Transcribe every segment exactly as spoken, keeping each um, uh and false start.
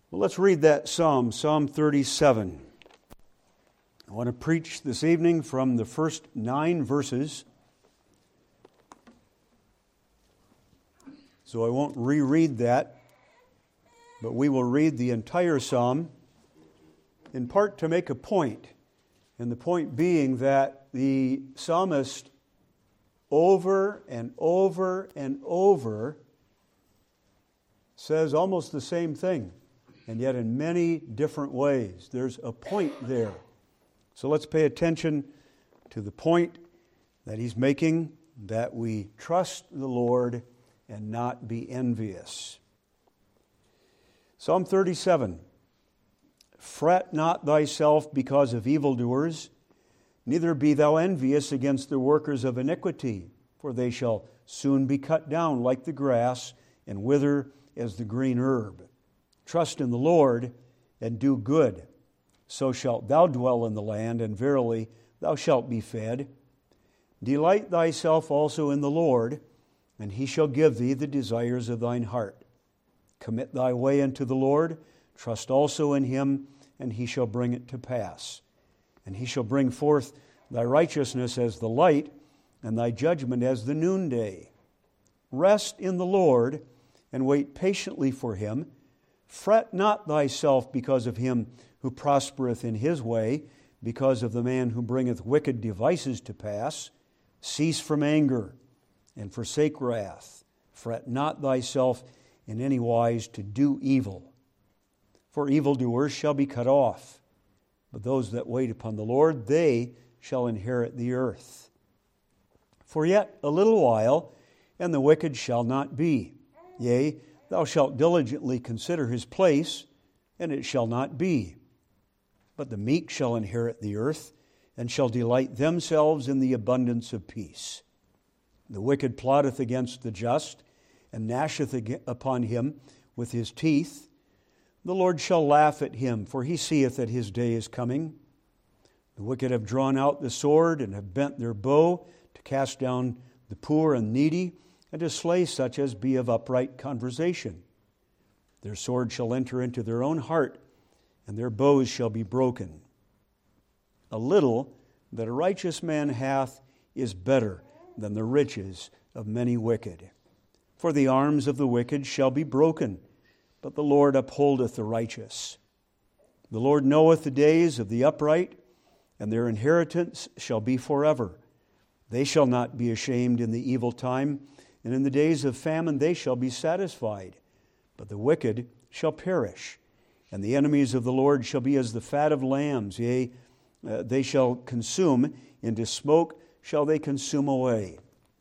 Well, let's read that psalm, Psalm thirty-seven. I want to preach this evening from the first nine verses. So I won't reread that, but we will read the entire psalm, in part to make a point, and the point being that the psalmist over and over and over says almost the same thing, and yet in many different ways. There's a point there. So let's pay attention to the point that he's making, that we trust the Lord and not be envious. Psalm thirty-seven. Fret not thyself because of evildoers, neither be thou envious against the workers of iniquity, for they shall soon be cut down like the grass and wither as the green herb. Trust in the Lord and do good, so shalt thou dwell in the land, and verily thou shalt be fed. Delight thyself also in the Lord, and he shall give thee the desires of thine heart. Commit thy way unto the Lord, trust also in him, and he shall bring it to pass. And he shall bring forth thy righteousness as the light, and thy judgment as the noonday. Rest in the Lord, and wait patiently for him. Fret not thyself because of him who prospereth in his way, because of the man who bringeth wicked devices to pass. Cease from anger, and forsake wrath. Fret not thyself in any wise to do evil. For evildoers shall be cut off, but those that wait upon the Lord, they shall inherit the earth. For yet a little while, and the wicked shall not be. Yea, thou shalt diligently consider his place, and it shall not be. But the meek shall inherit the earth, and shall delight themselves in the abundance of peace. The wicked plotteth against the just, and gnasheth upon him with his teeth. The Lord shall laugh at him, for he seeth that his day is coming. The wicked have drawn out the sword, and have bent their bow to cast down the poor and needy, and to slay such as be of upright conversation. Their sword shall enter into their own heart, and their bows shall be broken. A little that a righteous man hath is better than the riches of many wicked. For the arms of the wicked shall be broken, but the Lord upholdeth the righteous. The Lord knoweth the days of the upright, and their inheritance shall be forever. They shall not be ashamed in the evil time, and in the days of famine they shall be satisfied. But the wicked shall perish, and the enemies of the Lord shall be as the fat of lambs. Yea, uh, they shall consume, into smoke shall they consume away.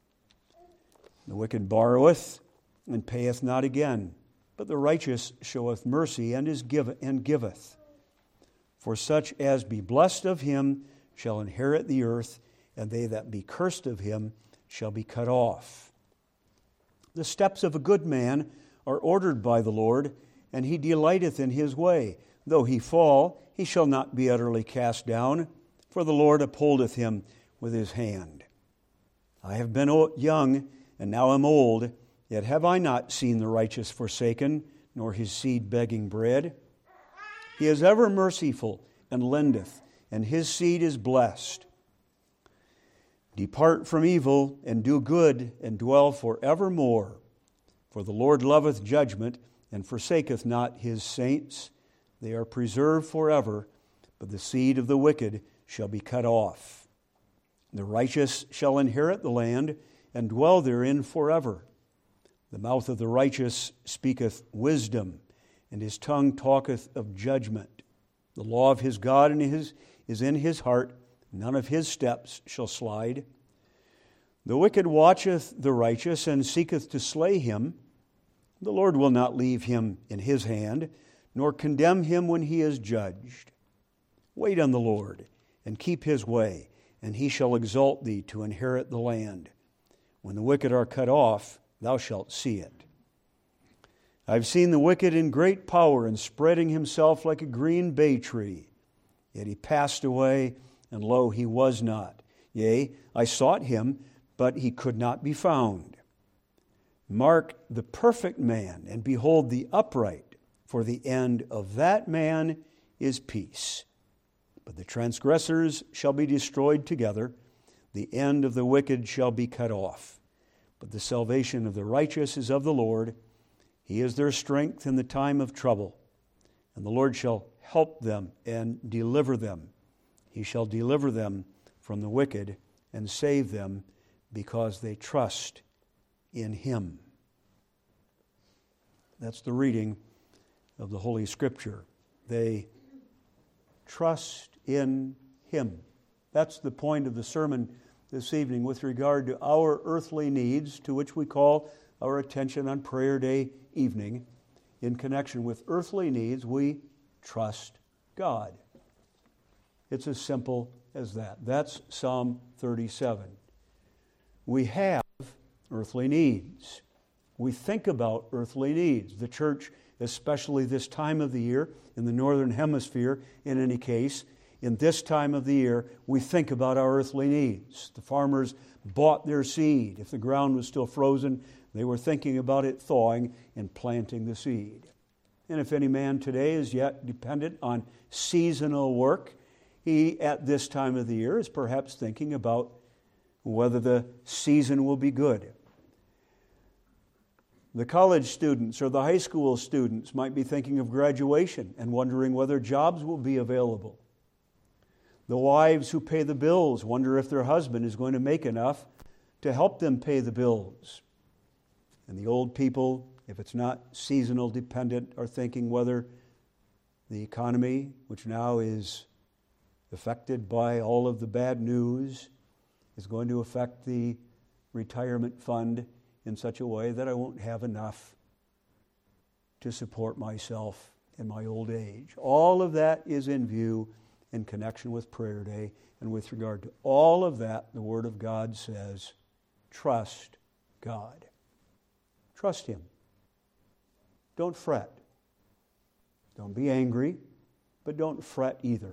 The wicked borroweth, and payeth not again, but the righteous showeth mercy, and is give, and giveth. For such as be blessed of him shall inherit the earth, and they that be cursed of him shall be cut off. The steps of a good man are ordered by the Lord, and he delighteth in his way. Though he fall, he shall not be utterly cast down, for the Lord upholdeth him with his hand. I have been young, and now am old, yet have I not seen the righteous forsaken, nor his seed begging bread. He is ever merciful, and lendeth, and his seed is blessed. Depart from evil, and do good, and dwell for evermore. For the Lord loveth judgment, and forsaketh not his saints. They are preserved forever, but the seed of the wicked shall be cut off. The righteous shall inherit the land, and dwell therein forever. The mouth of the righteous speaketh wisdom, and his tongue talketh of judgment. The law of his God in his, is in his heart, none of his steps shall slide. The wicked watcheth the righteous, and seeketh to slay him. The Lord will not leave him in his hand, nor condemn him when he is judged. Wait on the Lord, and keep his way, and he shall exalt thee to inherit the land. When the wicked are cut off, thou shalt see it. I have seen the wicked in great power, and spreading himself like a green bay tree. Yet he passed away, and lo, he was not. Yea, I sought him, but he could not be found. Mark the perfect man, and behold the upright, for the end of that man is peace. But the transgressors shall be destroyed together, the end of the wicked shall be cut off. But the salvation of the righteous is of the Lord. He is their strength in the time of trouble. And the Lord shall help them and deliver them. He shall deliver them from the wicked and save them because they trust in Him. That's the reading of the Holy Scripture. They trust in Him. That's the point of the sermon this evening with regard to our earthly needs, to which we call our attention on Prayer Day evening. In connection with earthly needs, we trust God. It's as simple as that. That's Psalm thirty-seven. We have earthly needs. We think about earthly needs. The church, especially this time of the year, in the Northern Hemisphere, in any case, in this time of the year, we think about our earthly needs. The farmers bought their seed. If the ground was still frozen, they were thinking about it thawing and planting the seed. And if any man today is yet dependent on seasonal work, he, at this time of the year, is perhaps thinking about whether the season will be good. The college students or the high school students might be thinking of graduation and wondering whether jobs will be available. The wives who pay the bills wonder if their husband is going to make enough to help them pay the bills. And the old people, if it's not seasonal dependent, are thinking whether the economy, which now is affected by all of the bad news, is going to affect the retirement fund in such a way that I won't have enough to support myself in my old age. All of that is in view in connection with Prayer Day. And with regard to all of that, the Word of God says, trust God. Trust Him. Don't fret. Don't be angry, but don't fret either.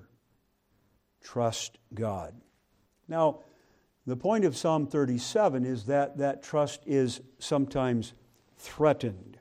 Trust God. Now, the point of Psalm thirty-seven is that that trust is sometimes threatened.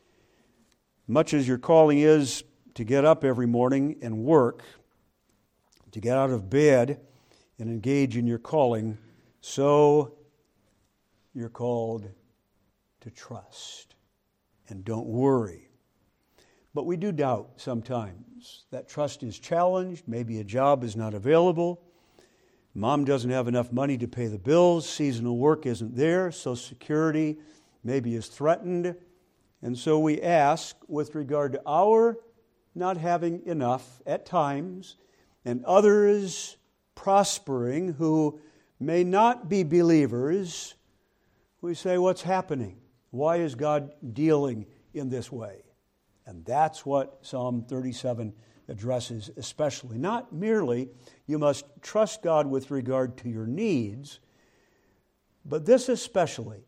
Much as your calling is to get up every morning and work, to get out of bed and engage in your calling, so you're called to trust. And don't worry. But we do doubt sometimes. That trust is challenged. Maybe a job is not available. Mom doesn't have enough money to pay the bills. Seasonal work isn't there. Social Security maybe is threatened. And so we ask, with regard to our not having enough at times, and others prospering who may not be believers, we say, what's happening? Why is God dealing in this way? And that's what Psalm thirty-seven addresses especially. Not merely you must trust God with regard to your needs, but this especially.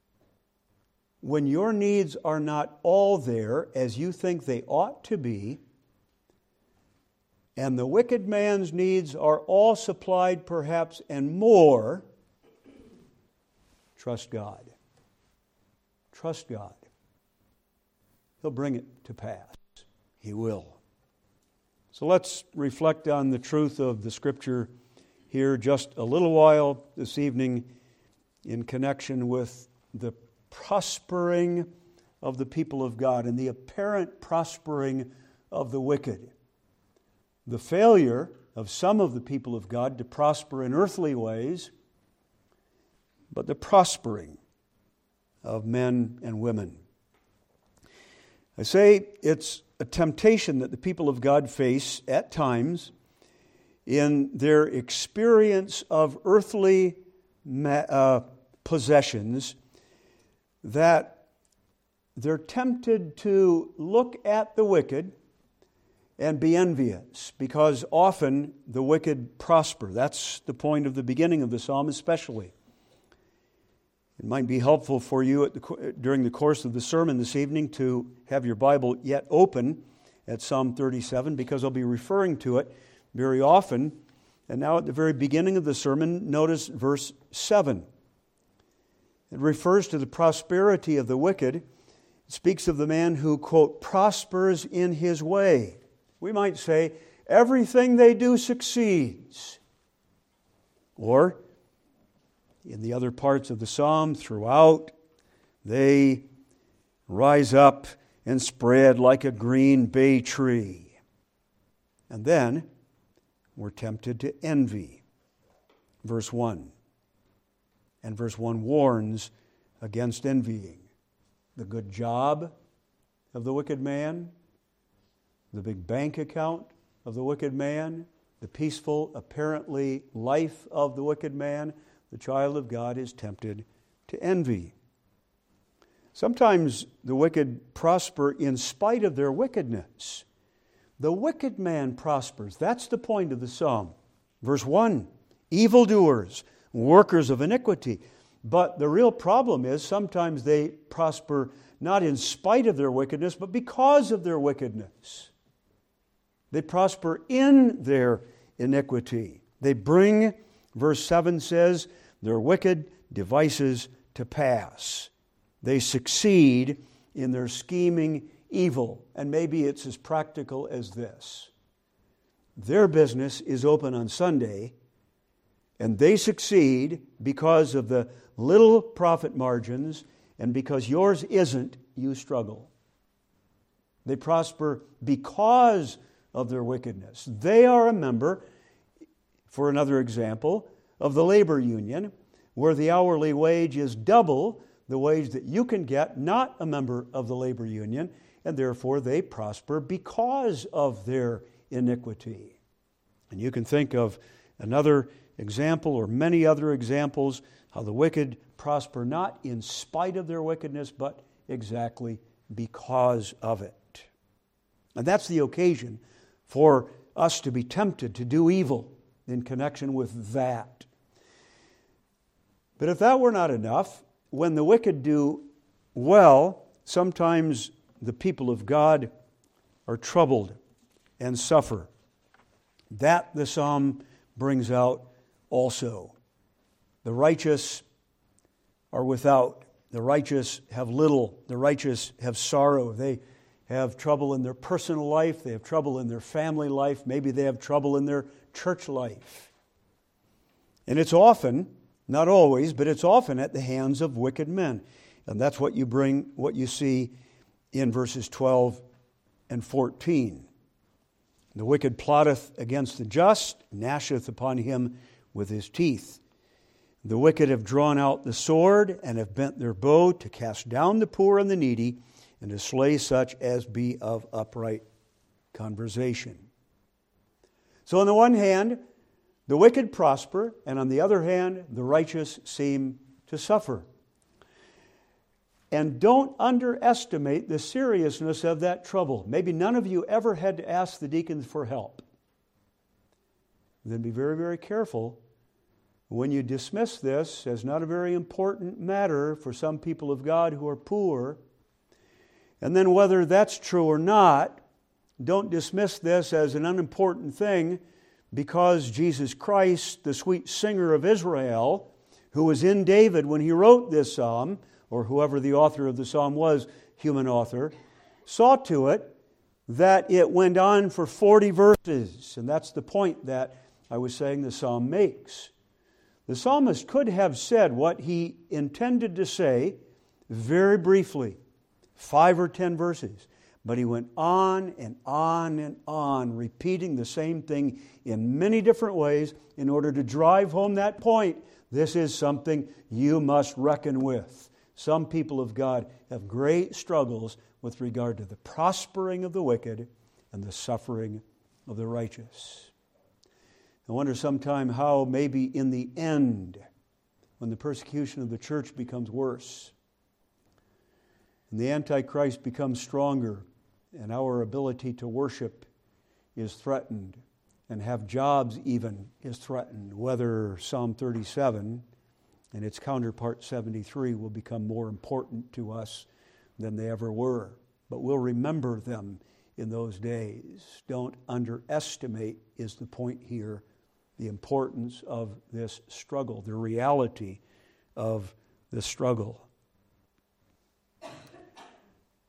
When your needs are not all there as you think they ought to be, and the wicked man's needs are all supplied perhaps and more, trust God. Trust God. He'll bring it to pass. He will. So let's reflect on the truth of the Scripture here just a little while this evening in connection with the prospering of the people of God and the apparent prospering of the wicked. The failure of some of the people of God to prosper in earthly ways, but the prospering of men and women. I say it's a temptation that the people of God face at times in their experience of earthly uh, possessions, that they're tempted to look at the wicked and be envious, because often the wicked prosper. That's the point of the beginning of the psalm especially. It might be helpful for you at the, during the course of the sermon this evening to have your Bible yet open at Psalm thirty-seven, because I'll be referring to it very often. And now at the very beginning of the sermon, notice verse seven. It refers to the prosperity of the wicked, It speaks of the man who, quote, prospers in his way. We might say, everything they do succeeds. Or, in the other parts of the psalm, throughout, they rise up and spread like a green bay tree. And then we're tempted to envy. Verse one. And verse one warns against envying. The good job of the wicked man, the big bank account of the wicked man, the peaceful, apparently, life of the wicked man, the child of God is tempted to envy. Sometimes the wicked prosper in spite of their wickedness. The wicked man prospers. That's the point of the psalm. Verse one, evildoers, workers of iniquity. But the real problem is sometimes they prosper not in spite of their wickedness, but because of their wickedness. They prosper in their iniquity. They bring, verse seven says, their wicked devices to pass. They succeed in their scheming evil. And maybe it's as practical as this. Their business is open on Sunday, and they succeed because of the little profit margins, and because yours isn't, you struggle. They prosper because of their wickedness. They are a member, for another example, of the labor union, where the hourly wage is double the wage that you can get, not a member of the labor union, and therefore they prosper because of their iniquity. And you can think of another example or many other examples how the wicked prosper not in spite of their wickedness, but exactly because of it. And that's the occasion for us to be tempted to do evil in connection with that. But if that were not enough, when the wicked do well, sometimes the people of God are troubled and suffer. That the psalm brings out also. The righteous are without. The righteous have little. The righteous have sorrow. They have trouble in their personal life. They have trouble in their family life. Maybe they have trouble in their church life. And it's often, not always, but it's often at the hands of wicked men. And that's what you bring, what you see in verses twelve and fourteen. The wicked plotteth against the just, gnasheth upon him with his teeth. The wicked have drawn out the sword and have bent their bow to cast down the poor and the needy and to slay such as be of upright conversation. So on the one hand, the wicked prosper, and on the other hand, the righteous seem to suffer. And don't underestimate the seriousness of that trouble. Maybe none of you ever had to ask the deacons for help. Then be very, very careful when you dismiss this as not a very important matter for some people of God who are poor. And then whether that's true or not, don't dismiss this as an unimportant thing because Jesus Christ, the sweet singer of Israel, who was in David when he wrote this psalm, or whoever the author of the psalm was, human author, saw to it that it went on for forty verses. And that's the point that I was saying the psalm makes. The psalmist could have said what he intended to say very briefly, five or ten verses. But he went on and on and on, repeating the same thing in many different ways in order to drive home that point. This is something you must reckon with. Some people of God have great struggles with regard to the prospering of the wicked and the suffering of the righteous. I wonder sometime how maybe in the end, when the persecution of the church becomes worse, and the Antichrist becomes stronger, and our ability to worship is threatened, and have jobs even is threatened, whether Psalm thirty-seven and its counterpart seventy-three will become more important to us than they ever were. But we'll remember them in those days. Don't underestimate, is the point here, the importance of this struggle, the reality of the struggle.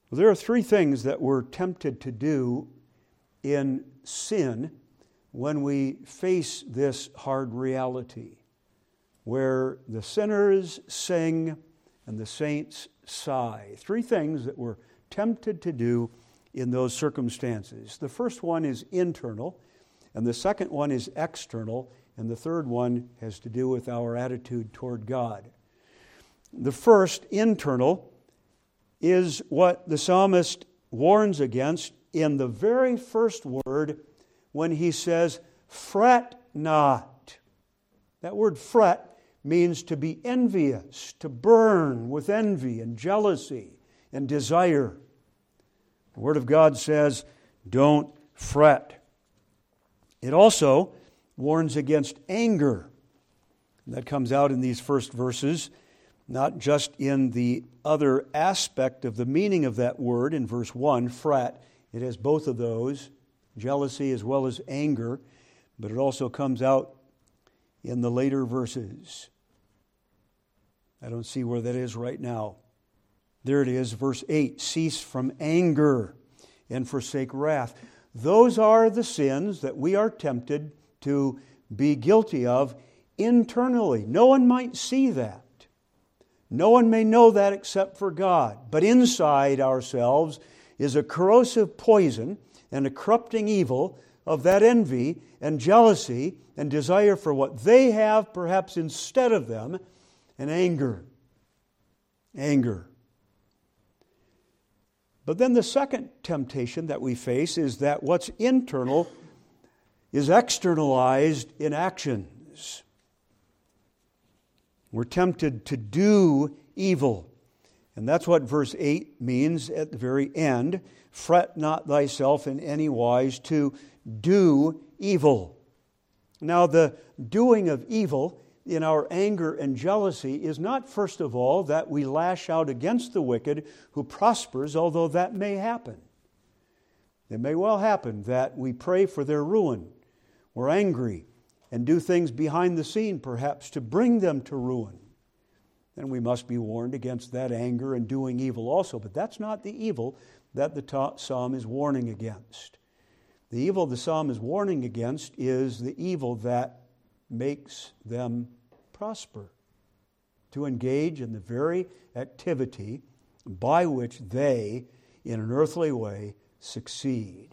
Well, there are three things that we're tempted to do in sin when we face this hard reality, where the sinners sing and the saints sigh. Three things that we're tempted to do in those circumstances. The first one is internal, and the second one is external, and the third one has to do with our attitude toward God. The first, internal, is what the psalmist warns against in the very first word when he says, fret not. That word fret means to be envious, to burn with envy and jealousy and desire. The Word of God says, don't fret. It also warns against anger. That comes out in these first verses, not just in the other aspect of the meaning of that word in verse one, fret. It has both of those, jealousy as well as anger, but it also comes out in the later verses. I don't see where that is right now. There it is, verse eight, cease from anger and forsake wrath. Those are the sins that we are tempted to be guilty of internally. No one might see that. No one may know that except for God. But inside ourselves is a corrosive poison and a corrupting evil of that envy and jealousy and desire for what they have, perhaps instead of them, and anger. Anger. But then the second temptation that we face is that what's internal is externalized in actions. We're tempted to do evil. And that's what verse eight means at the very end. Fret not thyself in any wise to do evil. Now, the doing of evil in our anger and jealousy is not, first of all, that we lash out against the wicked who prospers, although that may happen. It may well happen that we pray for their ruin. We're angry and do things behind the scene, perhaps, to bring them to ruin. Then we must be warned against that anger and doing evil also. But that's not the evil that the psalm is warning against. The evil the psalm is warning against is the evil that makes them prosper, to engage in the very activity by which they, in an earthly way, succeed.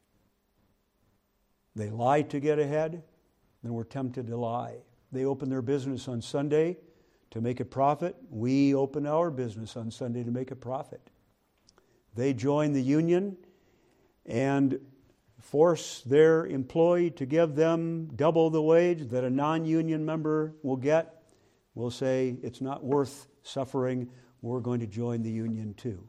They lie to get ahead, then we're tempted to lie. They open their business on Sunday to make a profit. We open our business on Sunday to make a profit. They join the union and force their employee to give them double the wage that a non-union member will get. We'll say it's not worth suffering. We're going to join the union too.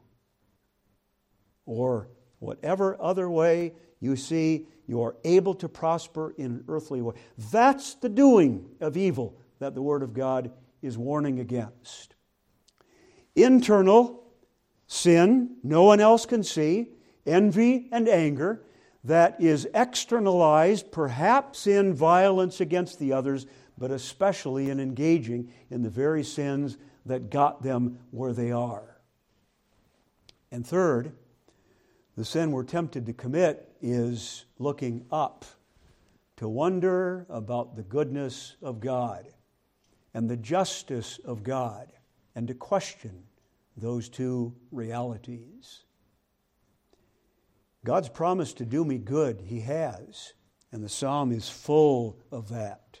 Or whatever other way you see you are able to prosper in an earthly way. That's the doing of evil that the Word of God is warning against. Internal sin, no one else can see, envy and anger, that is externalized perhaps in violence against the others, but especially in engaging in the very sins that got them where they are. And third, the sin we're tempted to commit is looking up to wonder about the goodness of God and the justice of God and to question those two realities. God's promised to do me good. He has. And the psalm is full of that.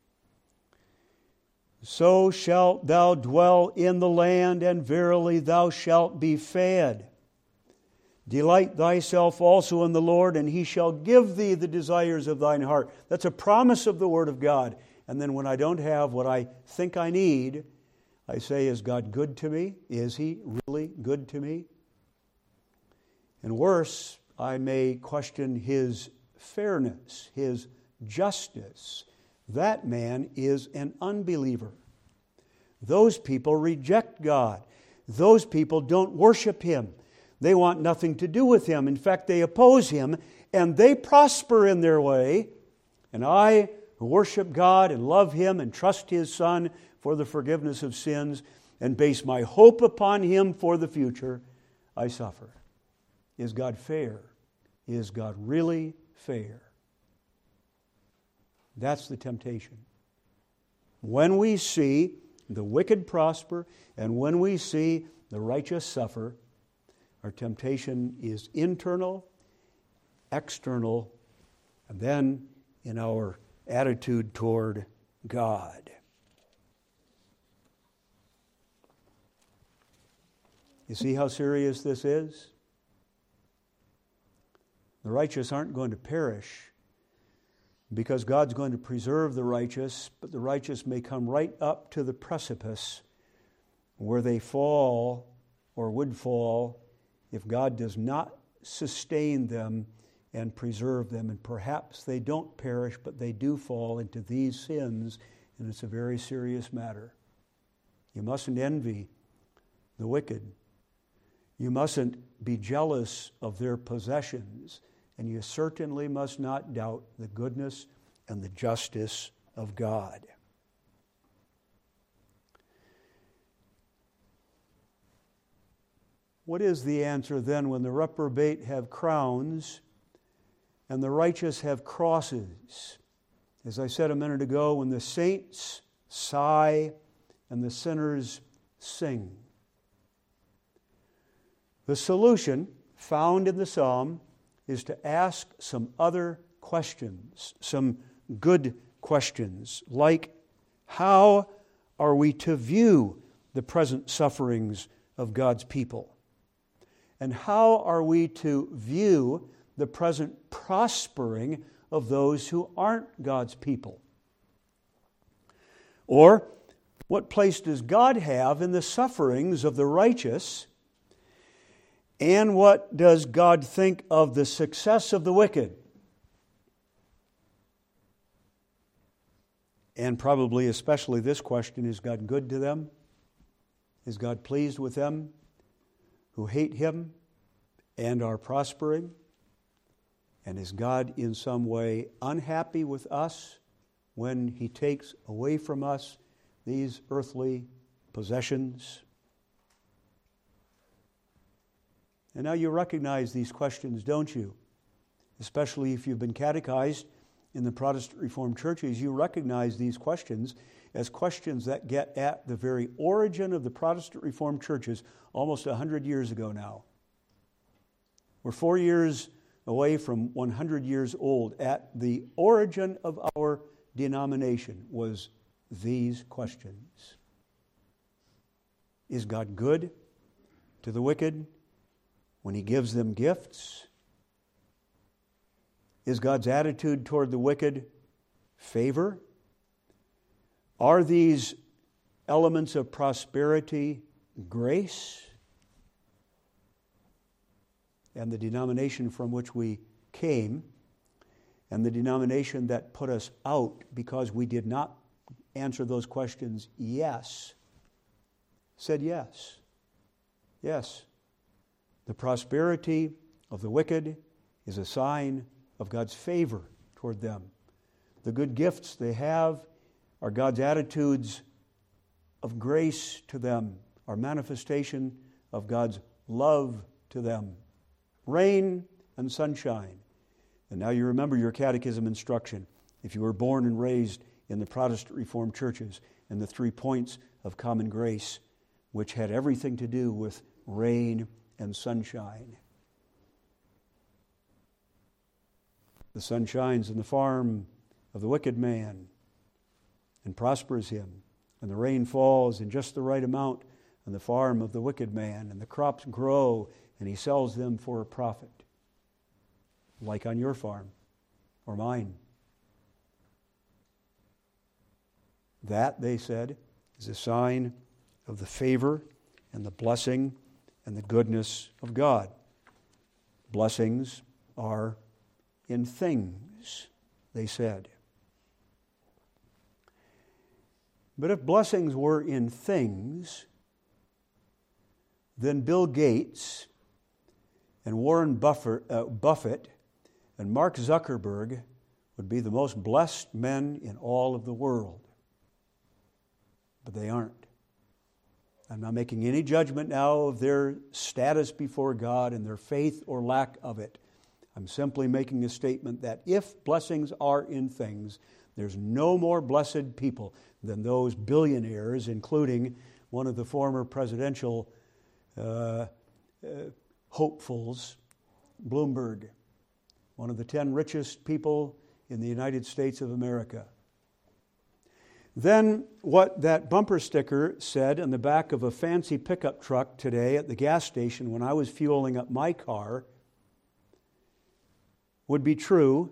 So shalt thou dwell in the land, and verily thou shalt be fed. Delight thyself also in the Lord, and He shall give thee the desires of thine heart. That's a promise of the Word of God. And then when I don't have what I think I need, I say, is God good to me? Is He really good to me? And worse, I may question His fairness, His justice. That man is an unbeliever. Those people reject God. Those people don't worship Him. They want nothing to do with Him. In fact, they oppose Him, and they prosper in their way. And I, who worship God and love Him and trust His Son for the forgiveness of sins and base my hope upon Him for the future, I suffer? Is God fair? Is God really fair? That's the temptation. When we see the wicked prosper and when we see the righteous suffer, our temptation is internal, external, and then in our attitude toward God. You see how serious this is? The righteous aren't going to perish because God's going to preserve the righteous, but the righteous may come right up to the precipice where they fall or would fall if God does not sustain them and preserve them. And perhaps they don't perish, but they do fall into these sins, and it's a very serious matter. You mustn't envy the wicked. You mustn't be jealous of their possessions, and you certainly must not doubt the goodness and the justice of God. What is the answer then when the reprobate have crowns and the righteous have crosses? As I said a minute ago, when the saints sigh and the sinners sing. The solution found in the psalm is to ask some other questions, some good questions, like how are we to view the present sufferings of God's people? And how are we to view the present prospering of those who aren't God's people? Or, what place does God have in the sufferings of the righteous? And what does God think of the success of the wicked? And probably especially this question, is God good to them? Is God pleased with them who hate Him and are prospering? And is God in some way unhappy with us when He takes away from us these earthly possessions? And now you recognize these questions, don't you? Especially if you've been catechized in the Protestant Reformed churches, you recognize these questions as questions that get at the very origin of the Protestant Reformed churches almost one hundred years ago now. We're four years away from one hundred years old. At the origin of our denomination was these questions. Is God good to the wicked when He gives them gifts? Is God's attitude toward the wicked favor? Are these elements of prosperity grace? And the denomination from which we came, and the denomination that put us out because we did not answer those questions yes, said yes. Yes. The prosperity of the wicked is a sign of God's favor toward them. The good gifts they have are God's attitudes of grace to them, are manifestation of God's love to them. Rain and sunshine. And now you remember your catechism instruction. If you were born and raised in the Protestant Reformed churches and the three points of common grace, which had everything to do with rain and sunshine. The sun shines in the farm of the wicked man and prospers him, and the rain falls in just the right amount on the farm of the wicked man, and the crops grow, and he sells them for a profit, like on your farm or mine. That, they said, is a sign of the favor and the blessing and the goodness of God. Blessings are in things, they said. But if blessings were in things, then Bill Gates and Warren Buffett, uh, Buffett and Mark Zuckerberg would be the most blessed men in all of the world. But they aren't. I'm not making any judgment now of their status before God and their faith or lack of it. I'm simply making a statement that if blessings are in things, there's no more blessed people than those billionaires, including one of the former presidential uh, uh, hopefuls, Bloomberg, one of the ten richest people in the United States of America. Then what that bumper sticker said on the back of a fancy pickup truck today at the gas station when I was fueling up my car would be true.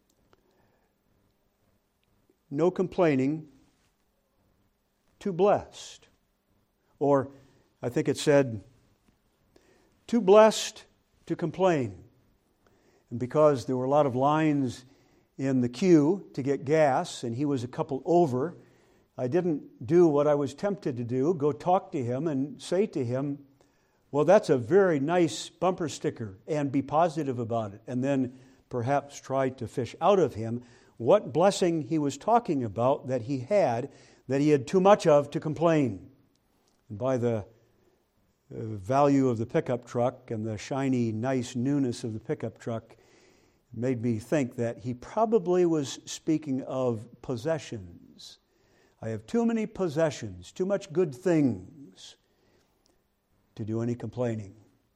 No complaining, too blessed. Or I think it said, too blessed to complain. And because there were a lot of lines in the queue to get gas, and he was a couple over, I didn't do what I was tempted to do, go talk to him and say to him, well, that's a very nice bumper sticker, and be positive about it, and then perhaps try to fish out of him what blessing he was talking about that he had, that he had too much of to complain. And by the value of the pickup truck and the shiny, nice newness of the pickup truck, it made me think that he probably was speaking of possessions. I have too many possessions, too much good things to do any complaining.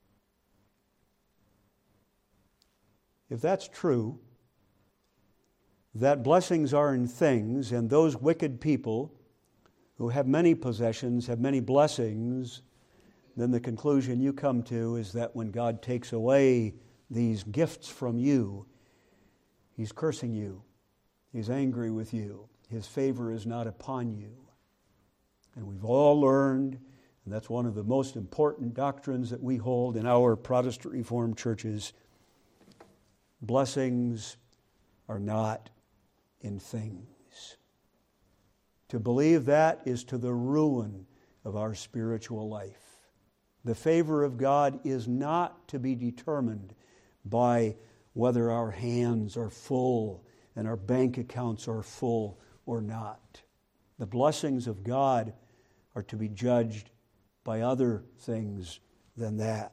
If that's true, that blessings are in things, and those wicked people who have many possessions have many blessings, then the conclusion you come to is that when God takes away these gifts from you, He's cursing you. He's angry with you. His favor is not upon you. And we've all learned, and that's one of the most important doctrines that we hold in our Protestant Reformed churches, blessings are not in things. To believe that is to the ruin of our spiritual life. The favor of God is not to be determined by whether our hands are full and our bank accounts are full or not. The blessings of God are to be judged by other things than that.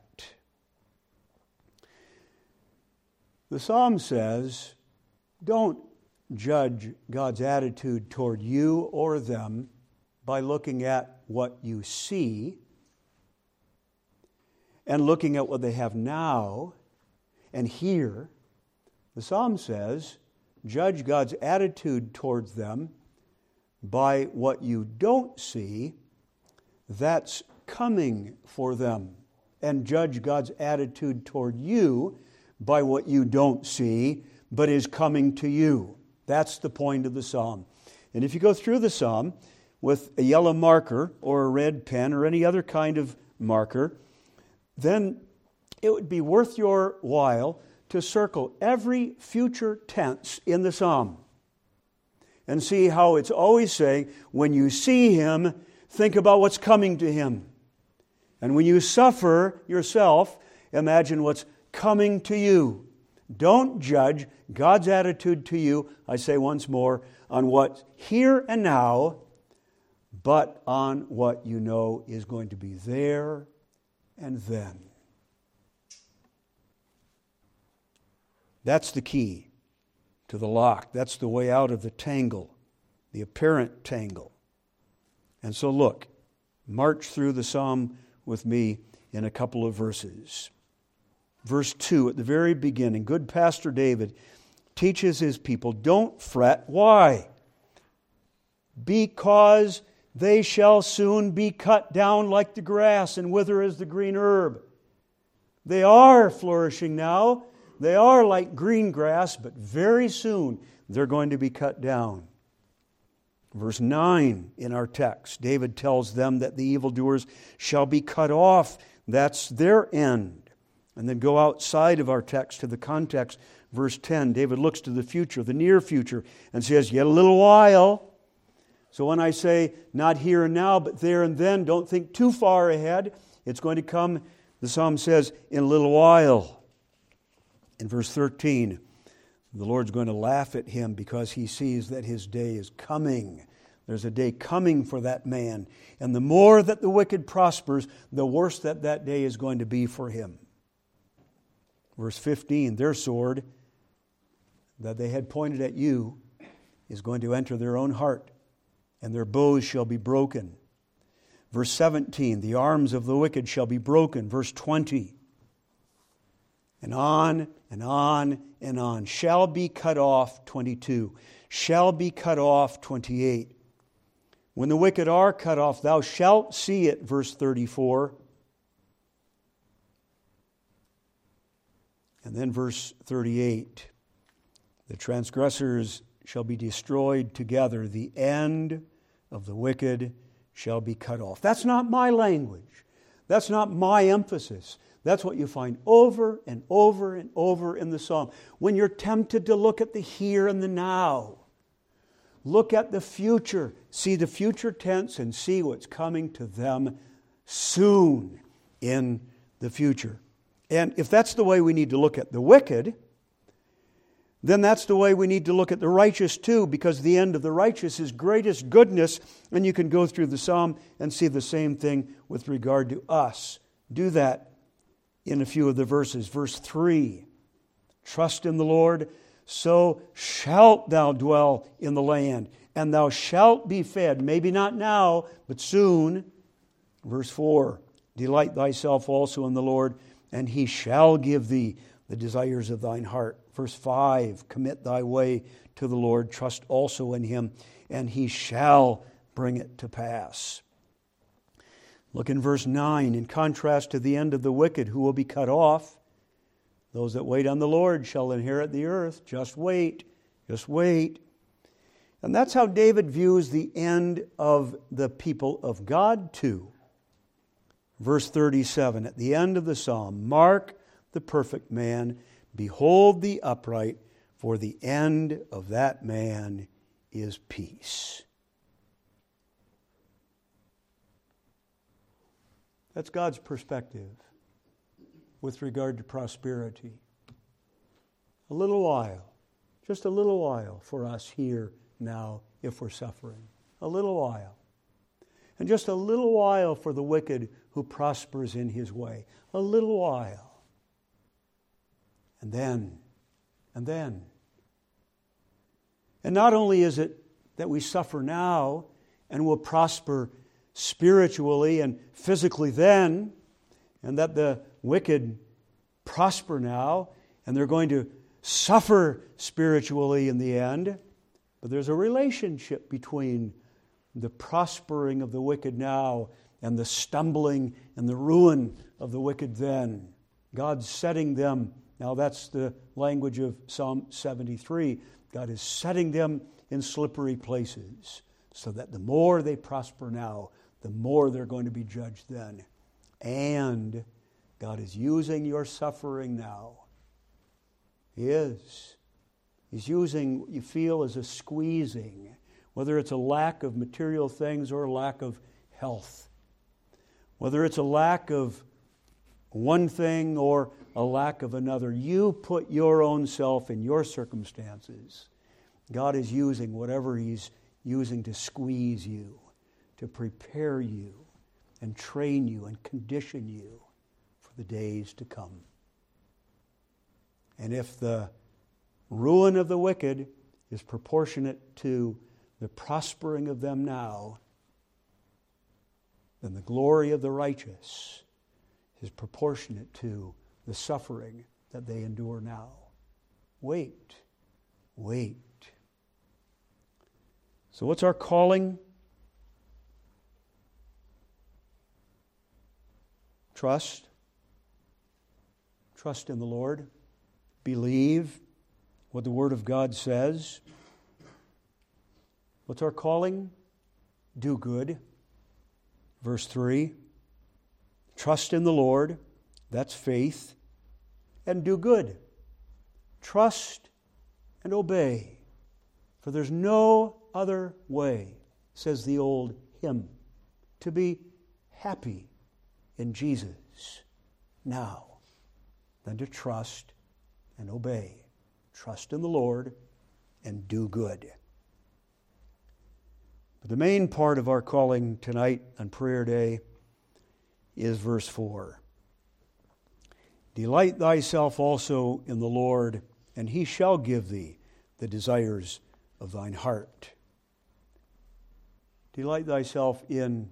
The Psalm says, don't judge God's attitude toward you or them by looking at what you see and looking at what they have now and here. The Psalm says, judge God's attitude towards them by what you don't see that's coming for them, and judge God's attitude toward you by what you don't see but is coming to you. That's the point of the Psalm. And if you go through the Psalm with a yellow marker or a red pen or any other kind of marker, then it would be worth your while to circle every future tense in the Psalm and see how it's always saying, when you see Him, think about what's coming to Him. And when you suffer yourself, imagine what's coming to you. Don't judge God's attitude to you, I say once more, on what's here and now, but on what you know is going to be there and then. That's the key to the lock. That's the way out of the tangle, the apparent tangle. And so look, march through the Psalm with me in a couple of verses. Verse two, at the very beginning, good Pastor David teaches his people, don't fret. Why? Because they shall soon be cut down like the grass and wither as the green herb. They are flourishing now. They are like green grass, but very soon they're going to be cut down. Verse nine in our text, David tells them that the evildoers shall be cut off. That's their end. And then go outside of our text to the context. Verse ten, David looks to the future, the near future, and says, yet a little while. So when I say not here and now, but there and then, don't think too far ahead. It's going to come, the Psalm says, in a little while. In verse thirteen, the Lord's going to laugh at him because he sees that his day is coming. There's a day coming for that man. And the more that the wicked prospers, the worse that that day is going to be for him. Verse fifteen, their sword that they had pointed at you is going to enter their own heart, and their bows shall be broken. Verse seventeen, the arms of the wicked shall be broken. Verse twenty, and on and on and on. Shall be cut off, twenty-two. Shall be cut off, twenty-eight. When the wicked are cut off, thou shalt see it, verse thirty-four. And then verse thirty-eight. The transgressors shall be destroyed together. The end of the wicked shall be cut off. That's not my language. That's not my emphasis. That's what you find over and over and over in the psalm. When you're tempted to look at the here and the now, look at the future. See the future tense and see what's coming to them soon in the future. And if that's the way we need to look at the wicked, then that's the way we need to look at the righteous too, because the end of the righteous is greatest goodness, and you can go through the psalm and see the same thing with regard to us. Do that in a few of the verses. Verse three, trust in the Lord, so shalt thou dwell in the land, and thou shalt be fed, maybe not now, but soon. Verse four, delight thyself also in the Lord, and He shall give thee the desires of thine heart. Verse five, commit thy way to the Lord, trust also in Him, and He shall bring it to pass. Look in verse nine, in contrast to the end of the wicked who will be cut off, those that wait on the Lord shall inherit the earth. Just wait, just wait. And that's how David views the end of the people of God too. Verse thirty-seven, at the end of the psalm, mark the perfect man, behold the upright, for the end of that man is peace. That's God's perspective with regard to prosperity. A little while, just a little while for us here now if we're suffering. A little while. And just a little while for the wicked who prospers in his way. A little while. And then, and then. And not only is it that we suffer now and will prosper spiritually and physically then, and that the wicked prosper now, and they're going to suffer spiritually in the end, but there's a relationship between the prospering of the wicked now and the stumbling and the ruin of the wicked then. God's setting them, now that's the language of Psalm seventy-three, God is setting them in slippery places so that the more they prosper now, the more they're going to be judged then. And God is using your suffering now. He is. He's using what you feel as a squeezing, whether it's a lack of material things or a lack of health, whether it's a lack of one thing or a lack of another. You put your own self in your circumstances. God is using whatever He's using to squeeze you, to prepare you and train you and condition you for the days to come. And if the ruin of the wicked is proportionate to the prospering of them now, then the glory of the righteous is proportionate to the suffering that they endure now. Wait, wait. So what's our calling? Trust. Trust in the Lord. Believe what the Word of God says. What's our calling? Do good. Verse three. Trust in the Lord. That's faith. And do good. Trust and obey. For there's no other way, says the old hymn, to be happy in Jesus now than to trust and obey. Trust in the Lord and do good. But the main part of our calling tonight on prayer day is verse four. Delight thyself also in the Lord, and he shall give thee the desires of thine heart. Delight thyself in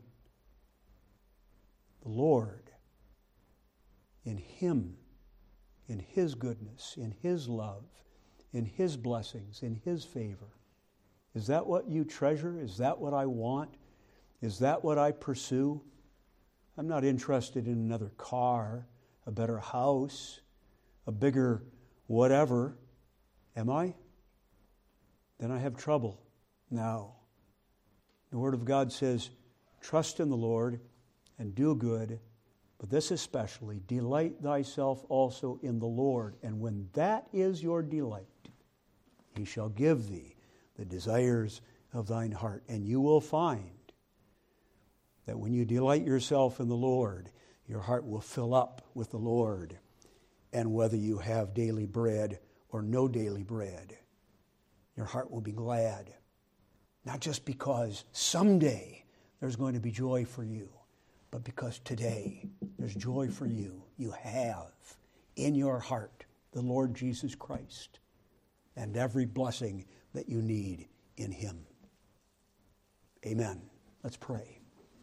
the Lord, in him, in his goodness, in his love, in his blessings, in his favor. Is that what you treasure? Is that what I want? Is that what I pursue? I'm not interested in another car, a better house, a bigger whatever. Am I? Then I have trouble now. The Word of God says, trust in the Lord and do good, but this especially, delight thyself also in the Lord. And when that is your delight, he shall give thee the desires of thine heart. And you will find that when you delight yourself in the Lord, your heart will fill up with the Lord. And whether you have daily bread or no daily bread, your heart will be glad. Not just because someday there's going to be joy for you, but because today there's joy for you. You have in your heart the Lord Jesus Christ and every blessing that you need in him. Amen. Let's pray.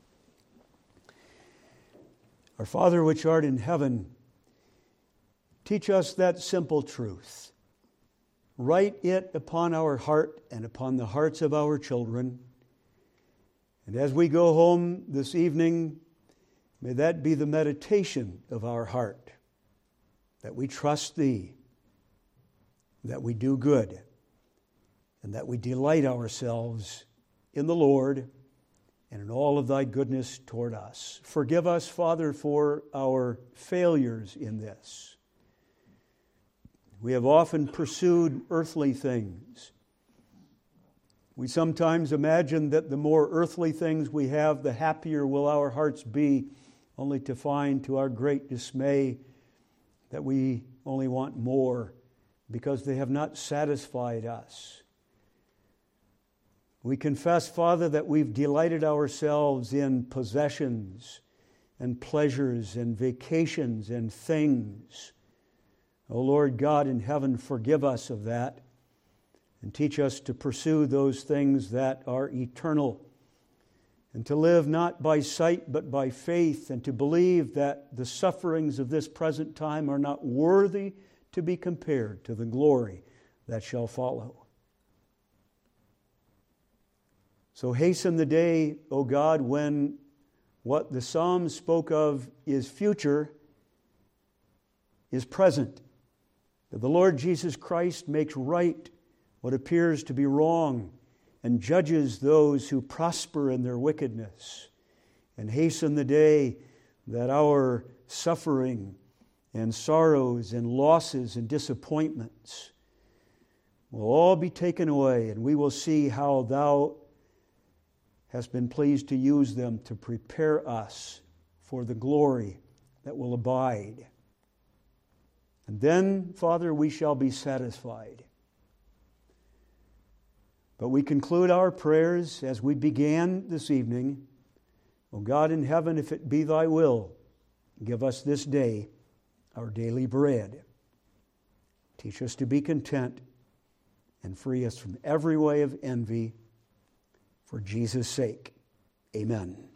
Our Father which art in heaven, teach us that simple truth. Write it upon our heart and upon the hearts of our children. And as we go home this evening, may that be the meditation of our heart, that we trust thee, that we do good, and that we delight ourselves in the Lord and in all of thy goodness toward us. Forgive us, Father, for our failures in this. We have often pursued earthly things. We sometimes imagine that the more earthly things we have, the happier will our hearts be, only to find to our great dismay that we only want more because they have not satisfied us. We confess, Father, that we've delighted ourselves in possessions and pleasures and vacations and things. O Lord God in heaven, forgive us of that and teach us to pursue those things that are eternal and to live not by sight but by faith and to believe that the sufferings of this present time are not worthy to be compared to the glory that shall follow. So hasten the day, O God, when what the Psalms spoke of is future is present. That the Lord Jesus Christ makes right what appears to be wrong and judges those who prosper in their wickedness. And hasten the day that our suffering and sorrows and losses and disappointments will all be taken away, and we will see how thou hast been pleased to use them to prepare us for the glory that will abide. And then, Father, we shall be satisfied. But we conclude our prayers as we began this evening. O God in heaven, if it be thy will, give us this day our daily bread. Teach us to be content and free us from every way of envy. For Jesus' sake, amen.